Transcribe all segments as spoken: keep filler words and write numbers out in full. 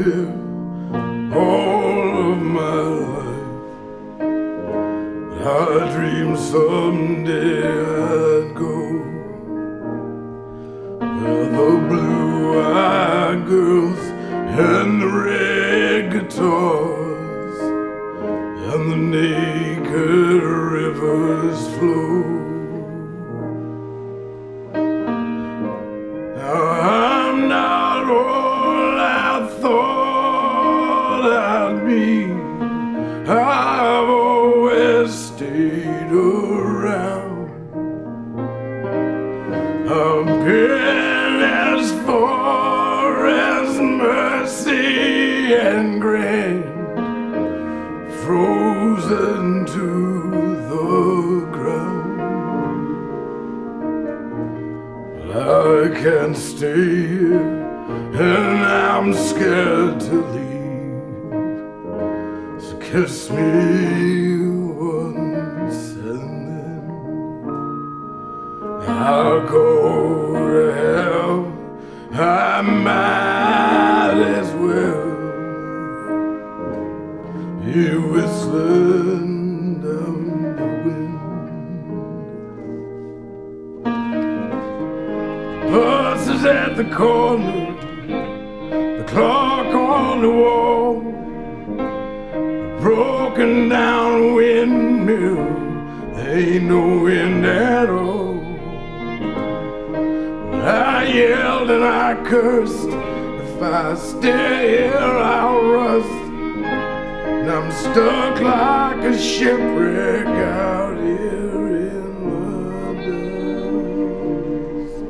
here all of my life. I dreamed someday I'd go where the blue-eyed girls and the red guitars and the naked rivers flow. Now I'm not all I thought I'd be. I've always stayed around. I've been as far as Mercy and Grand, frozen to the ground. I can't stay here, and I'm scared to leave. So kiss me once, and then I'll go to hell. I might as well be whistling down the wind. Bus is at the corner, the clock on the wall, a broken down windmill, there ain't no wind at all. I yelled and I cursed, if I stay here I'll rust. And I'm stuck like a shipwreck out here in the dust.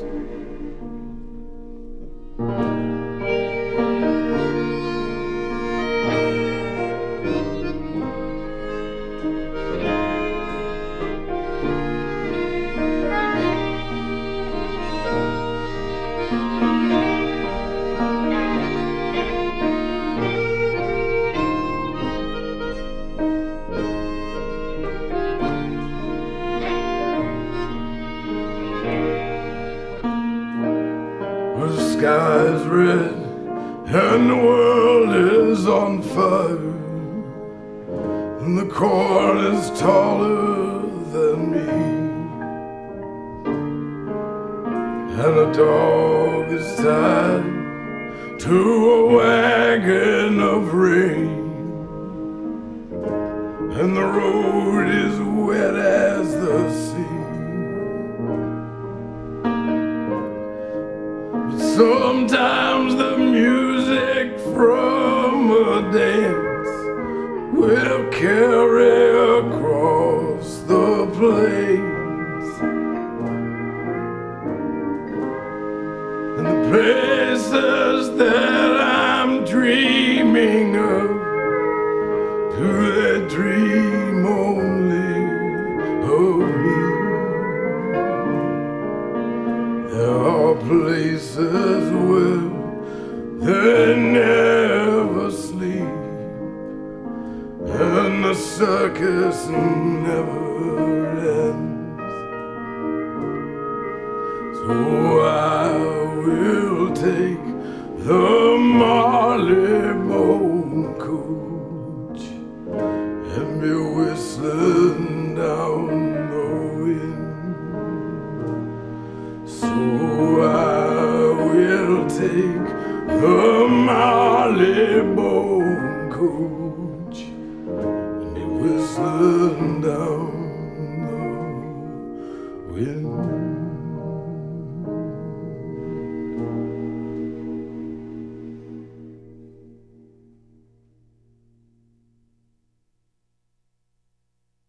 The sky's red and the world is on fire, and the corn is taller than me, and a dog is tied to a wagon of rain, and the road is wet as the sea. Sometimes the music from a dance will carry across the plains, and the places that I'm dreaming of, do they dream only of me? There are places where they never sleep, and the circus never ends. So I will take the Marylebone coach and be whistling down the wind. So I will take the Marylebone coach